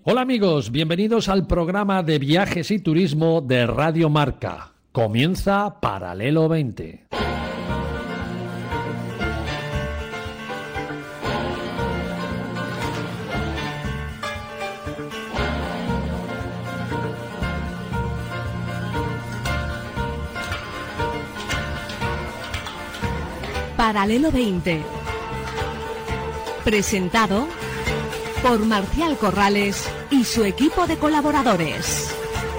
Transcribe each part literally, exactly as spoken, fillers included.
Hola amigos, bienvenidos al programa de viajes y turismo de Radio Marca. Comienza Paralelo veinte. Paralelo veinte. Presentado por Marcial Corrales y su equipo de colaboradores.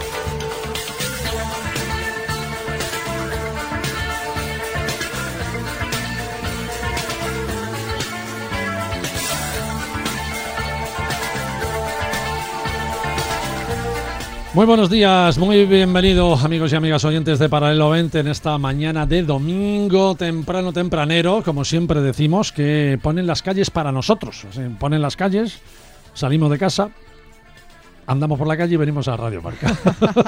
Muy buenos días, muy bienvenidos amigos y amigas oyentes de Paralelo veinte en esta mañana de domingo temprano, tempranero, como siempre decimos, que ponen las calles para nosotros. O sea, ponen las calles, salimos de casa, andamos por la calle y venimos a Radio Marca.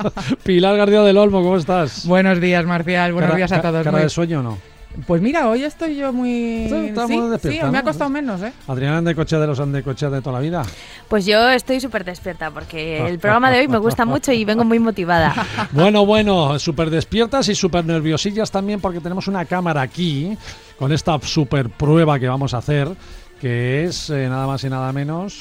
Pilar García del Olmo, ¿cómo estás? Buenos días, Marcial, buenos cara, días a todos. ¿Cara muy... de sueño o no? Pues mira, hoy estoy yo muy... Sí, sí, muy despierta, sí, ¿no? me ha costado menos, ¿eh? Adriana de Coche de los Andecochea de toda la vida. Pues yo estoy súper despierta porque el programa de hoy me gusta mucho y vengo muy motivada. Bueno, bueno, súper despiertas y súper nerviosillas también porque tenemos una cámara aquí con esta súper prueba que vamos a hacer, que es eh, nada más y nada menos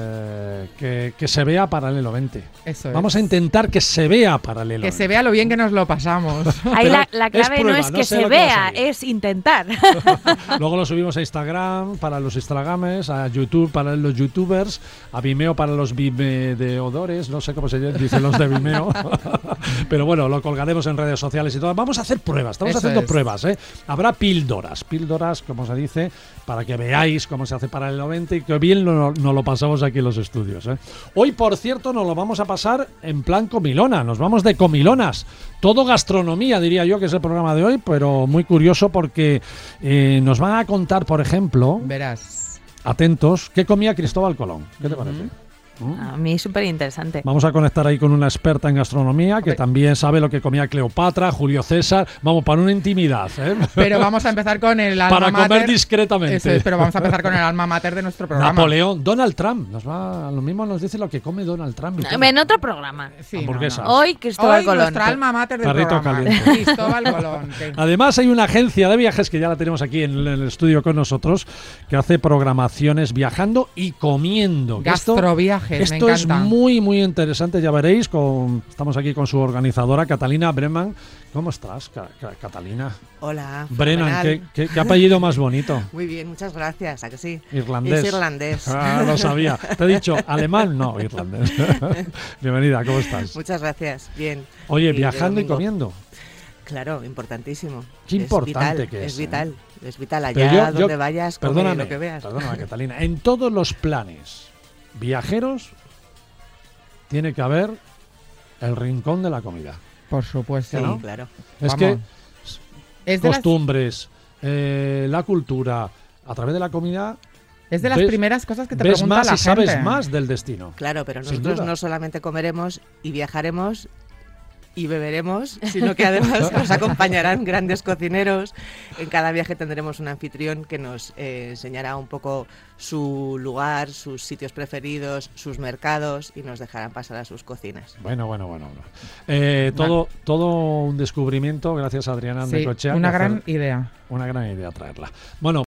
eh, que, que se vea Paralelo veinte. Eso es. Vamos a intentar que se vea Paralelo Que veinte. se vea lo bien que nos lo pasamos. Ahí la, la clave es prueba, no es que no sé se lo que va a vea, salir. es intentar. Luego lo subimos a Instagram para los Instagrames, a YouTube para los YouTubers, a Vimeo para los Vimedeodores, no sé cómo se dicen los de Vimeo. Pero bueno, lo colgaremos en redes sociales y todo. Vamos a hacer pruebas, estamos Eso haciendo es. pruebas, ¿eh? Habrá píldoras, píldoras, como se dice, para que veáis cómo se hace Paralelo veinte y que bien nos no lo pasamos aquí en los estudios, ¿eh? Hoy, por cierto, nos lo vamos a pasar en plan comilona, nos vamos de comilonas. Todo gastronomía, diría yo, que es el programa de hoy, pero muy curioso porque eh, nos van a contar, por ejemplo, Verás. atentos, qué comía Cristóbal Colón. ¿Qué te parece? ¿Mm? A mí súper interesante. Vamos a conectar ahí con una experta en gastronomía que Hombre. también sabe lo que comía Cleopatra, Julio César. Vamos, para una intimidad, ¿eh? Pero vamos a empezar con el alma Para mater. comer discretamente. Eso es, pero vamos a empezar con el alma mater de nuestro programa. Napoleón, Donald Trump. Nos va, lo mismo nos dice lo que come Donald Trump. y todo. En otro programa. Sí, Hamburguesas. no, no. Hoy Cristóbal Hoy Colón. nuestra alma mater del Perrito programa. caliente. Cristóbal Colón. que- Además hay una agencia de viajes que ya la tenemos aquí en el estudio con nosotros que hace programaciones viajando y comiendo. Que esto- Gastroviajes, me Esto es encanta. muy, muy interesante, ya veréis. Con, estamos aquí con su organizadora, Catalina Breman. ¿Cómo estás, Ca- Ca- Catalina? Hola, Brennan, ¿qué, fenomenal. qué, qué apellido más bonito? Muy bien, muchas gracias, ¿a que sí? Irlandés. Es irlandés. Ah, lo sabía. Te he dicho alemán, no, irlandés. Bienvenida, ¿cómo estás? Muchas gracias, bien. Oye, Y de viajando y domingo. comiendo. Claro, importantísimo. Qué Es importante vital, que es, Es vital, es vital. Pero Allá yo- yo- donde vayas, come Perdóname, lo que veas. perdóname, Catalina. En todos los planes viajeros tiene que haber el rincón de la comida. Por supuesto. Sí, ¿no? claro. Es Vamos. que Es de, las, costumbres, eh, la cultura, a través de la comida es de las ves- primeras cosas que te ves pregunta más la y sabes gente. más del destino. Claro, pero Sin nosotros duda. no solamente comeremos y viajaremos y beberemos, sino que además nos acompañarán grandes cocineros. En cada viaje tendremos un anfitrión que nos eh, enseñará un poco su lugar, sus sitios preferidos, sus mercados y nos dejarán pasar a sus cocinas. Bueno, bueno, bueno. bueno. Eh, todo, todo un descubrimiento, gracias a Adriana Sí, Andecochea. una de hacer gran idea. Una gran idea traerla. Bueno.